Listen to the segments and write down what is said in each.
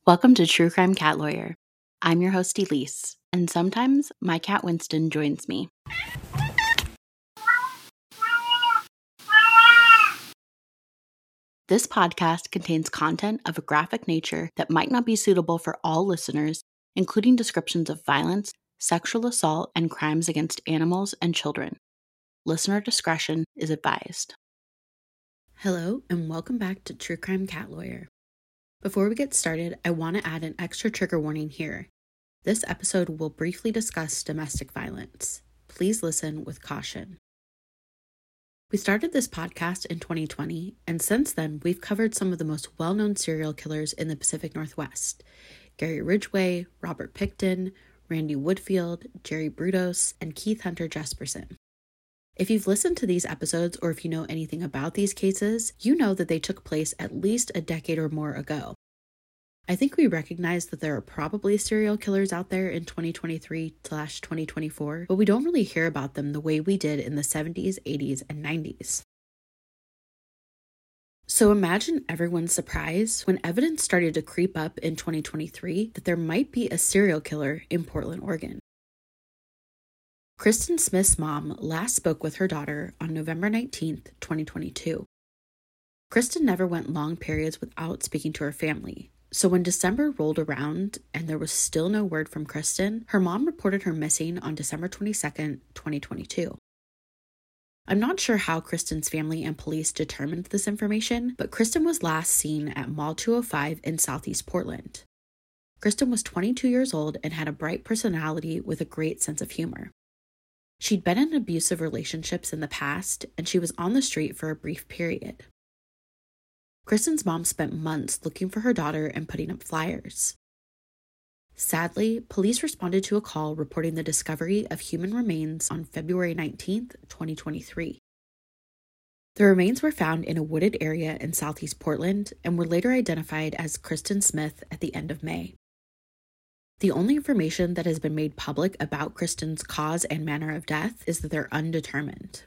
Welcome to True Crime Cat Lawyer. I'm your host, Elise, and sometimes my cat Winston joins me. This podcast contains content of a graphic nature that might not be suitable for all listeners, including descriptions of violence, sexual assault, and crimes against animals and children. Listener discretion is advised. Hello, and welcome back to True Crime Cat Lawyer. Before we get started, I want to add an extra trigger warning here. This episode will briefly discuss domestic violence. Please listen with caution. We started this podcast in 2020, and since then, we've covered some of the most well-known serial killers in the Pacific Northwest: Gary Ridgway, Robert Pickton, Randy Woodfield, Jerry Brudos, and Keith Hunter Jesperson. If you've listened to these episodes, or if you know anything about these cases, you know that they took place at least a decade or more ago. I think we recognize that there are probably serial killers out there in 2023/2024, but we don't really hear about them the way we did in the 70s, 80s, and 90s. So imagine everyone's surprise when evidence started to creep up in 2023 that there might be a serial killer in Portland, Oregon. Kristen Smith's mom last spoke with her daughter on November 19th, 2022. Kristen never went long periods without speaking to her family. So when December rolled around and there was still no word from Kristen, her mom reported her missing on December 22nd, 2022. I'm not sure how Kristen's family and police determined this information, but Kristen was last seen at Mall 205 in Southeast Portland. Kristen was 22 years old and had a bright personality with a great sense of humor. She'd been in abusive relationships in the past, and she was on the street for a brief period. Kristen's mom spent months looking for her daughter and putting up flyers. Sadly, police responded to a call reporting the discovery of human remains on February 19th, 2023. The remains were found in a wooded area in Southeast Portland and were later identified as Kristen Smith at the end of May. The only information that has been made public about Kristen's cause and manner of death is that they're undetermined.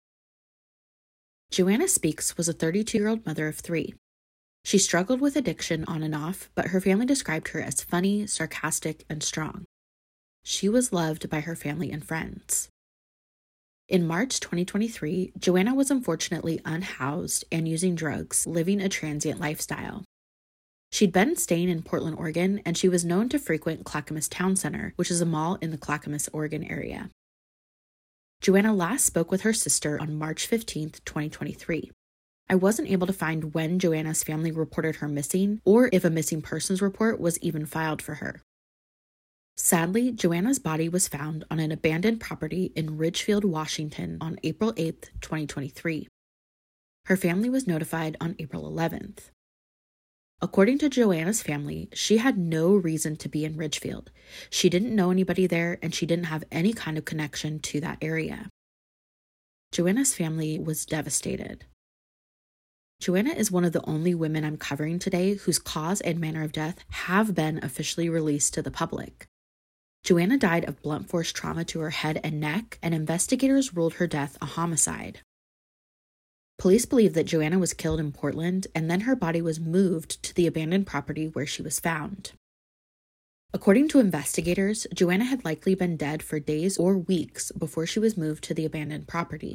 Joanna Speaks was a 32-year-old mother of 3. She struggled with addiction on and off, but her family described her as funny, sarcastic, and strong. She was loved by her family and friends. In March 2023, Joanna was unfortunately unhoused and using drugs, living a transient lifestyle. She'd been staying in Portland, Oregon, and she was known to frequent Clackamas Town Center, which is a mall in the Clackamas, Oregon area. Joanna last spoke with her sister on March 15th, 2023. I wasn't able to find when Joanna's family reported her missing, or if a missing persons report was even filed for her. Sadly, Joanna's body was found on an abandoned property in Ridgefield, Washington on April 8th, 2023. Her family was notified on April 11th. According to Joanna's family, she had no reason to be in Ridgefield. She didn't know anybody there, and she didn't have any kind of connection to that area. Joanna's family was devastated. Joanna is one of the only women I'm covering today whose cause and manner of death have been officially released to the public. Joanna died of blunt force trauma to her head and neck, and investigators ruled her death a homicide. Police believe that Joanna was killed in Portland, and then her body was moved to the abandoned property where she was found. According to investigators, Joanna had likely been dead for days or weeks before she was moved to the abandoned property.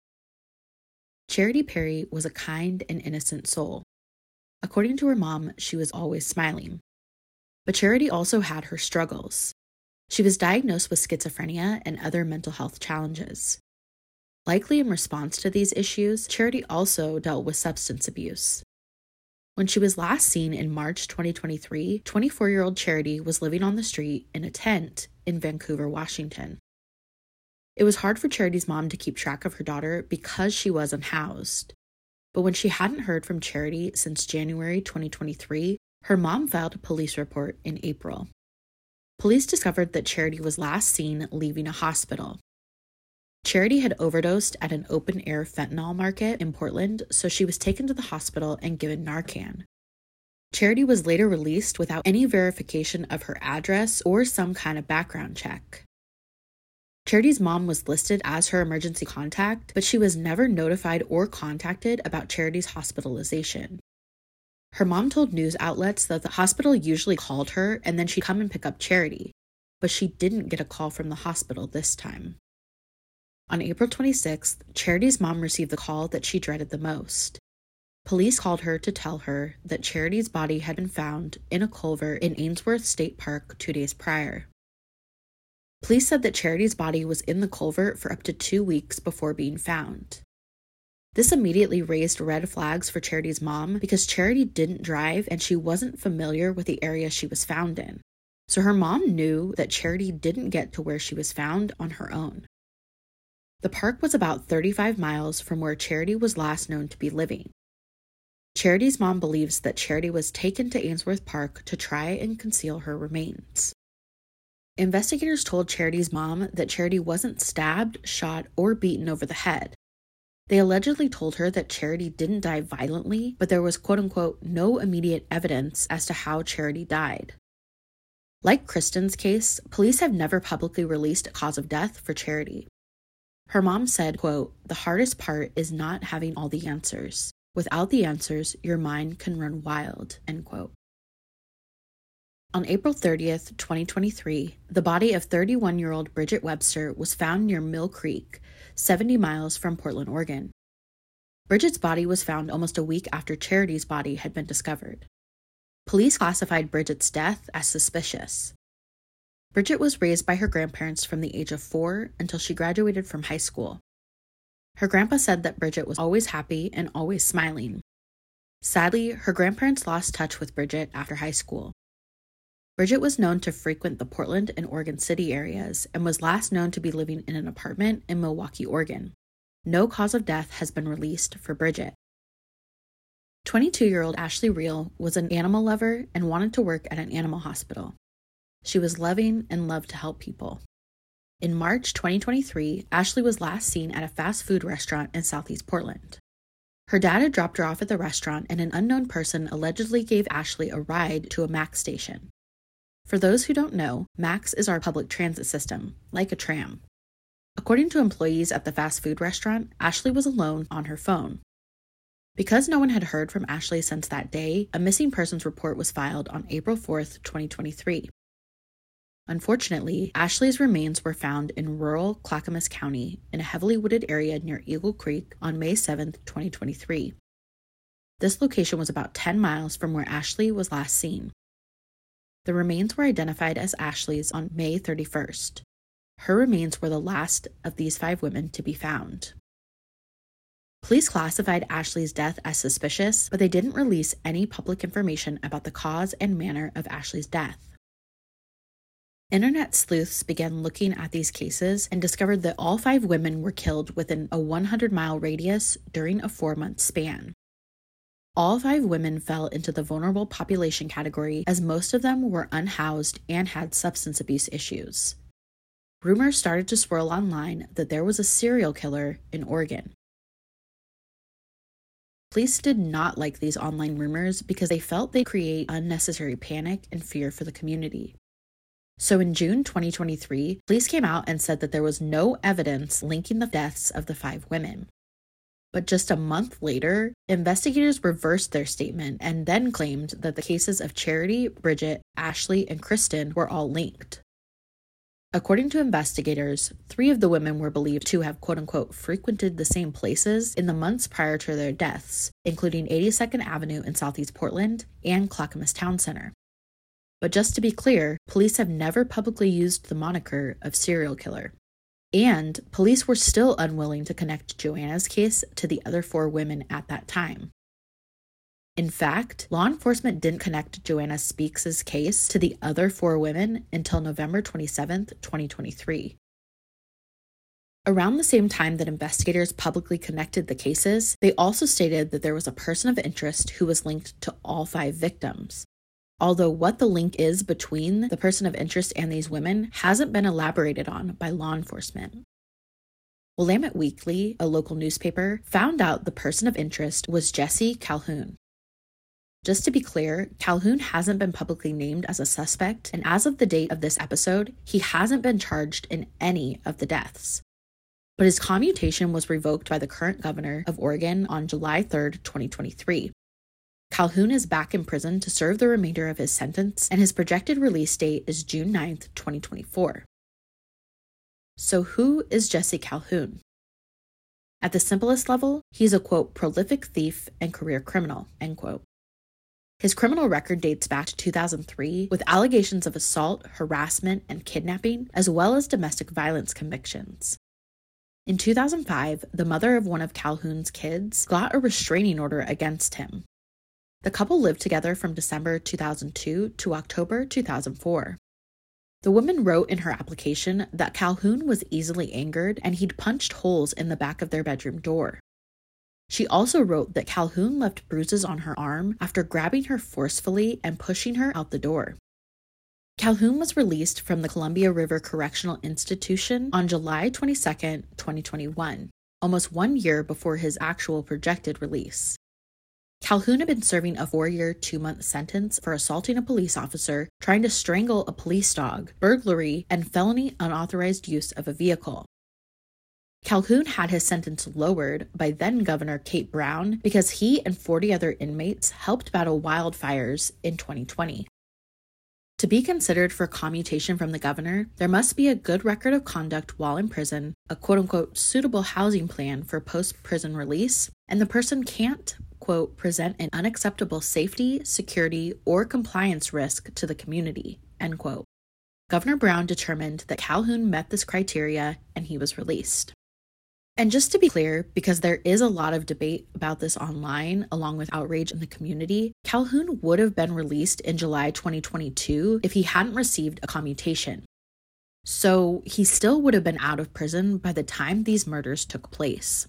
Charity Perry was a kind and innocent soul. According to her mom, she was always smiling. But Charity also had her struggles. She was diagnosed with schizophrenia and other mental health challenges. Likely in response to these issues, Charity also dealt with substance abuse. When she was last seen in March 2023, 24-year-old Charity was living on the street in a tent in Vancouver, Washington. It was hard for Charity's mom to keep track of her daughter because she was unhoused. But when she hadn't heard from Charity since January 2023, her mom filed a police report in April. Police discovered that Charity was last seen leaving a hospital. Charity had overdosed at an open-air fentanyl market in Portland, so she was taken to the hospital and given Narcan. Charity was later released without any verification of her address or some kind of background check. Charity's mom was listed as her emergency contact, but she was never notified or contacted about Charity's hospitalization. Her mom told news outlets that the hospital usually called her and then she'd come and pick up Charity, but she didn't get a call from the hospital this time. On April 26th, Charity's mom received the call that she dreaded the most. Police called her to tell her that Charity's body had been found in a culvert in Ainsworth State Park 2 days prior. Police said that Charity's body was in the culvert for up to 2 weeks before being found. This immediately raised red flags for Charity's mom because Charity didn't drive and she wasn't familiar with the area she was found in. So her mom knew that Charity didn't get to where she was found on her own. The park was about 35 miles from where Charity was last known to be living. Charity's mom believes that Charity was taken to Ainsworth Park to try and conceal her remains. Investigators told Charity's mom that Charity wasn't stabbed, shot, or beaten over the head. They allegedly told her that Charity didn't die violently, but there was quote-unquote no immediate evidence as to how Charity died. Like Kristen's case, police have never publicly released a cause of death for Charity. Her mom said, quote, "The hardest part is not having all the answers. Without the answers, your mind can run wild," end quote. On April 30th, 2023, the body of 31-year-old Bridget Webster was found near Mill Creek, 70 miles from Portland, Oregon. Bridget's body was found almost a week after Charity's body had been discovered. Police classified Bridget's death as suspicious. Bridget was raised by her grandparents from the age of 4 until she graduated from high school. Her grandpa said that Bridget was always happy and always smiling. Sadly, her grandparents lost touch with Bridget after high school. Bridget was known to frequent the Portland and Oregon City areas and was last known to be living in an apartment in Milwaukie, Oregon. No cause of death has been released for Bridget. 22-year-old Ashley Reel was an animal lover and wanted to work at an animal hospital. She was loving and loved to help people. In March 2023, Ashley was last seen at a fast food restaurant in Southeast Portland. Her dad had dropped her off at the restaurant, and an unknown person allegedly gave Ashley a ride to a MAX station. For those who don't know, MAX is our public transit system, like a tram. According to employees at the fast food restaurant, Ashley was alone on her phone. Because no one had heard from Ashley since that day, a missing persons report was filed on April 4th, 2023. Unfortunately, Ashley's remains were found in rural Clackamas County in a heavily wooded area near Eagle Creek on May 7th, 2023. This location was about 10 miles from where Ashley was last seen. The remains were identified as Ashley's on May 31st. Her remains were the last of these 5 women to be found. Police classified Ashley's death as suspicious, but they didn't release any public information about the cause and manner of Ashley's death. Internet sleuths began looking at these cases and discovered that all 5 women were killed within a 100-mile radius during a 4-month span. All 5 women fell into the vulnerable population category, as most of them were unhoused and had substance abuse issues. Rumors started to swirl online that there was a serial killer in Oregon. Police did not like these online rumors because they felt they create unnecessary panic and fear for the community. So in June 2023, police came out and said that there was no evidence linking the deaths of the 5 women. But just a month later, investigators reversed their statement and then claimed that the cases of Charity, Bridget, Ashley, and Kristen were all linked. According to investigators, 3 of the women were believed to have quote-unquote frequented the same places in the months prior to their deaths, including 82nd Avenue in Southeast Portland and Clackamas Town Center. But just to be clear, police have never publicly used the moniker of serial killer. And police were still unwilling to connect Joanna's case to the other 4 women at that time. In fact, law enforcement didn't connect Joanna Speaks' case to the other 4 women until November 27, 2023. Around the same time that investigators publicly connected the cases, they also stated that there was a person of interest who was linked to all 5 victims. Although what the link is between the person of interest and these women hasn't been elaborated on by law enforcement. Willamette Weekly, a local newspaper, found out the person of interest was Jesse Calhoun. Just to be clear, Calhoun hasn't been publicly named as a suspect, and as of the date of this episode, he hasn't been charged in any of the deaths. But his commutation was revoked by the current governor of Oregon on July 3, 2023. Calhoun is back in prison to serve the remainder of his sentence, and his projected release date is June 9th, 2024. So who is Jesse Calhoun? At the simplest level, he's a, quote, prolific thief and career criminal, end quote. His criminal record dates back to 2003 with allegations of assault, harassment, and kidnapping, as well as domestic violence convictions. In 2005, the mother of one of Calhoun's kids got a restraining order against him. The couple lived together from December 2002 to October 2004. The woman wrote in her application that Calhoun was easily angered and he'd punched holes in the back of their bedroom door. She also wrote that Calhoun left bruises on her arm after grabbing her forcefully and pushing her out the door. Calhoun was released from the Columbia River Correctional Institution on July 22, 2021, almost 1 year before his actual projected release. Calhoun had been serving a 4-year, 2-month sentence for assaulting a police officer, trying to strangle a police dog, burglary, and felony unauthorized use of a vehicle. Calhoun had his sentence lowered by then-Governor Kate Brown because he and 40 other inmates helped battle wildfires in 2020. To be considered for commutation from the governor, there must be a good record of conduct while in prison, a quote-unquote suitable housing plan for post-prison release, and the person can't, quote, present an unacceptable safety, security, or compliance risk to the community, end quote. Governor Brown determined that Calhoun met this criteria and he was released. And just to be clear, because there is a lot of debate about this online, along with outrage in the community, Calhoun would have been released in July 2022 if he hadn't received a commutation. So he still would have been out of prison by the time these murders took place.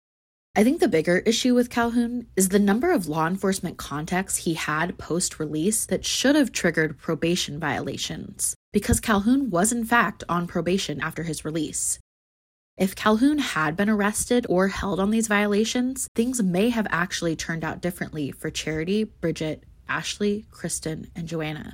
I think the bigger issue with Calhoun is the number of law enforcement contacts he had post-release that should have triggered probation violations, because Calhoun was in fact on probation after his release. If Calhoun had been arrested or held on these violations, things may have actually turned out differently for Charity, Bridget, Ashley, Kristen, and Joanna.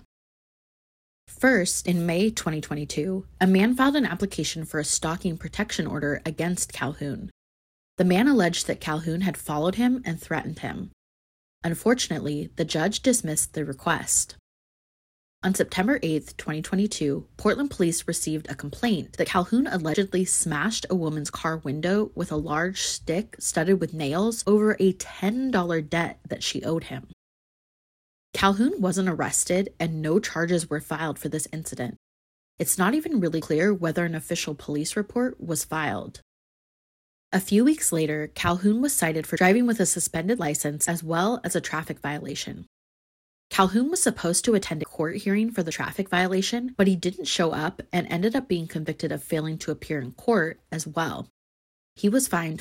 First, in May 2022, a man filed an application for a stalking protection order against Calhoun. The man alleged that Calhoun had followed him and threatened him. Unfortunately, the judge dismissed the request. On September 8, 2022, Portland police received a complaint that Calhoun allegedly smashed a woman's car window with a large stick studded with nails over a $10 debt that she owed him. Calhoun wasn't arrested and no charges were filed for this incident. It's not even really clear whether an official police report was filed. A few weeks later, Calhoun was cited for driving with a suspended license as well as a traffic violation. Calhoun was supposed to attend a court hearing for the traffic violation, but he didn't show up and ended up being convicted of failing to appear in court as well. He was fined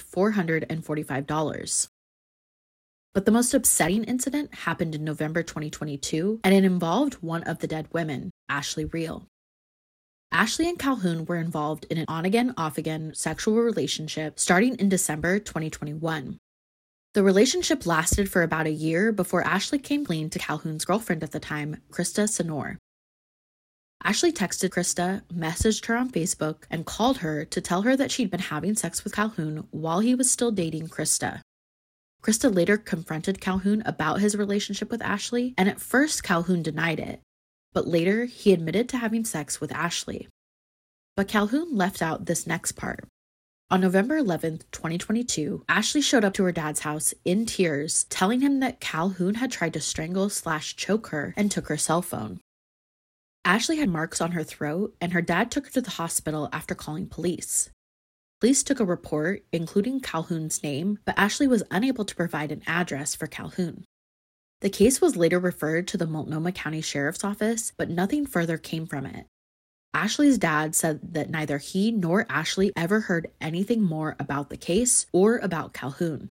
$445. But the most upsetting incident happened in November 2022, and it involved one of the dead women, Ashley Reel. Ashley and Calhoun were involved in an on-again, off-again sexual relationship starting in December 2021. The relationship lasted for about a year before Ashley came clean to Calhoun's girlfriend at the time, Krista Senor. Ashley texted Krista, messaged her on Facebook, and called her to tell her that she'd been having sex with Calhoun while he was still dating Krista. Krista later confronted Calhoun about his relationship with Ashley, and at first Calhoun denied it, but later he admitted to having sex with Ashley. But Calhoun left out this next part. On November 11, 2022, Ashley showed up to her dad's house in tears, telling him that Calhoun had tried to strangle/choke her and took her cell phone. Ashley had marks on her throat, and her dad took her to the hospital after calling police. Police took a report, including Calhoun's name, but Ashley was unable to provide an address for Calhoun. The case was later referred to the Multnomah County Sheriff's Office, but nothing further came from it. Ashley's dad said that neither he nor Ashley ever heard anything more about the case or about Calhoun.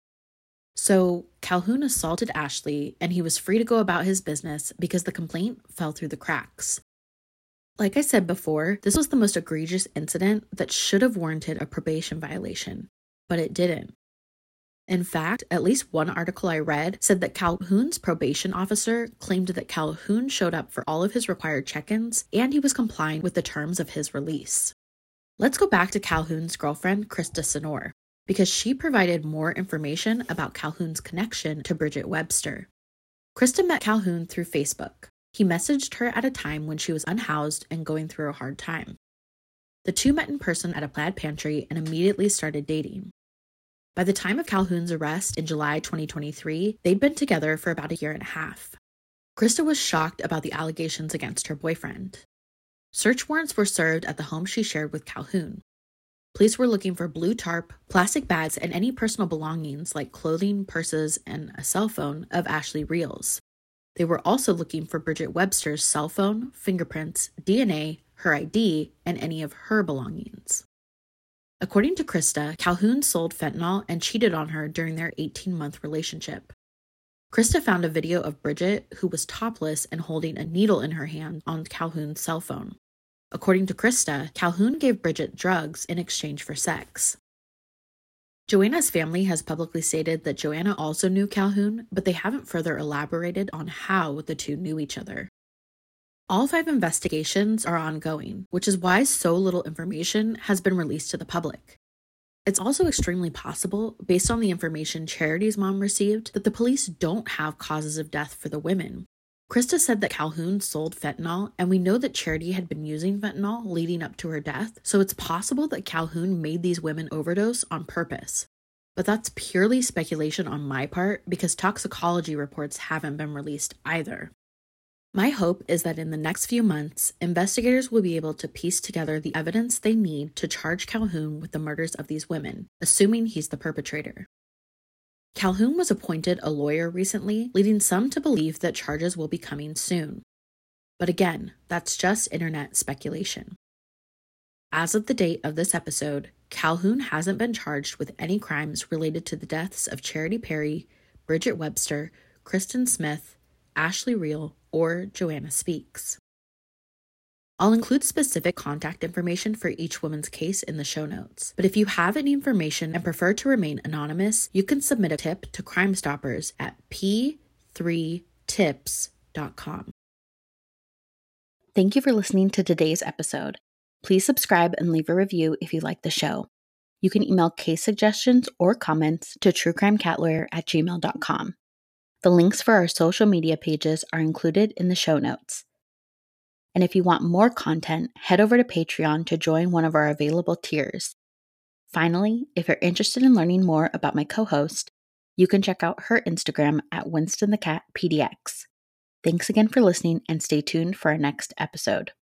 So Calhoun assaulted Ashley, and he was free to go about his business because the complaint fell through the cracks. Like I said before, this was the most egregious incident that should have warranted a probation violation, but it didn't. In fact, at least one article I read said that Calhoun's probation officer claimed that Calhoun showed up for all of his required check-ins and he was complying with the terms of his release. Let's go back to Calhoun's girlfriend, Krista Senor, because she provided more information about Calhoun's connection to Bridget Webster. Krista met Calhoun through Facebook. He messaged her at a time when she was unhoused and going through a hard time. The two met in person at a plaid pantry and immediately started dating. By the time of Calhoun's arrest in July 2023, they'd been together for about a year and a half. Krista was shocked about the allegations against her boyfriend. Search warrants were served at the home she shared with Calhoun. Police were looking for blue tarp, plastic bags, and any personal belongings like clothing, purses, and a cell phone of Ashley Reels. They were also looking for Bridget Webster's cell phone, fingerprints, DNA, her ID, and any of her belongings. According to Krista, Calhoun sold fentanyl and cheated on her during their 18-month relationship. Krista found a video of Bridget, who was topless and holding a needle in her hand, on Calhoun's cell phone. According to Krista, Calhoun gave Bridget drugs in exchange for sex. Joanna's family has publicly stated that Joanna also knew Calhoun, but they haven't further elaborated on how the two knew each other. All 5 investigations are ongoing, which is why so little information has been released to the public. It's also extremely possible, based on the information Charity's mom received, that the police don't have causes of death for the women. Krista said that Calhoun sold fentanyl, and we know that Charity had been using fentanyl leading up to her death, so it's possible that Calhoun made these women overdose on purpose. But that's purely speculation on my part because toxicology reports haven't been released either. My hope is that in the next few months, investigators will be able to piece together the evidence they need to charge Calhoun with the murders of these women, assuming he's the perpetrator. Calhoun was appointed a lawyer recently, leading some to believe that charges will be coming soon. But again, that's just internet speculation. As of the date of this episode, Calhoun hasn't been charged with any crimes related to the deaths of Charity Perry, Bridget Webster, Kristen Smith, Ashley Reel, or Joanna Speaks. I'll include specific contact information for each woman's case in the show notes, but if you have any information and prefer to remain anonymous, you can submit a tip to Crime Stoppers at p3tips.com. Thank you for listening to today's episode. Please subscribe and leave a review if you like the show. You can email case suggestions or comments to truecrimecatLawyer@gmail.com. The links for our social media pages are included in the show notes. And if you want more content, head over to Patreon to join one of our available tiers. Finally, if you're interested in learning more about my co-host, you can check out her Instagram at WinstonTheCatPDX. Thanks again for listening and stay tuned for our next episode.